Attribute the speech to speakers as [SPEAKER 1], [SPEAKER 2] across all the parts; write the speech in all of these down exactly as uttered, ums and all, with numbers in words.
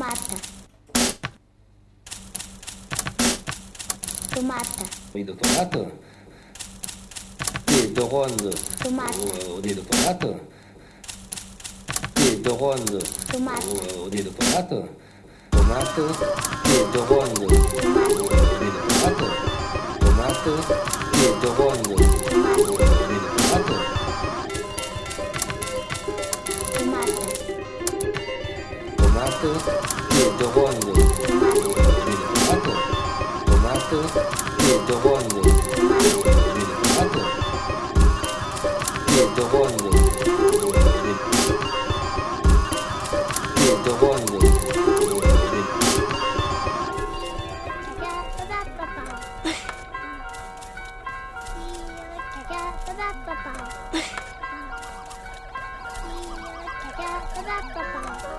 [SPEAKER 1] Tomata. Tomata.
[SPEAKER 2] Oído tomato. Dedo rondo.
[SPEAKER 1] Tomata.
[SPEAKER 2] O dedo tomato. Dedo rondo.
[SPEAKER 1] Tomata.
[SPEAKER 2] O dedo tomato. Tomato. Dedo rondo. Dedo tomato. Tomato. Dedo rondo. Dedo tomato.
[SPEAKER 1] Tomata.
[SPEAKER 2] Tomato. Dedo rondo. Dedo tomato. Tomato. Dedo rondo. Dedo tomato. Dedo rondo. Dedo rondo.
[SPEAKER 1] Cagata da papà. Cagata da papà. Cagata da papà.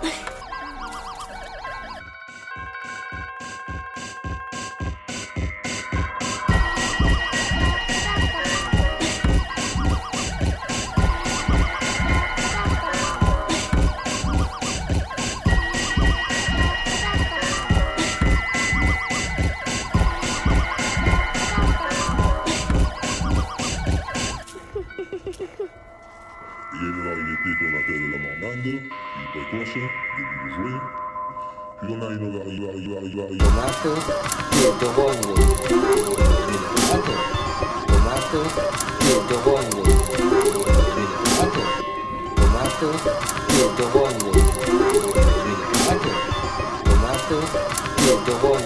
[SPEAKER 3] Il est là, il était qu'on appelle la marmande, il précoce, début de jouer. Puis on a une varie, varie, varie, varie.
[SPEAKER 2] Tomato. Dedo rondo. Dedo tomato. Tomato. Dedo rondo. Dedo tomato. Tomato. Dedo rondo. Dedo tomato. Tomato. Dedo rondo.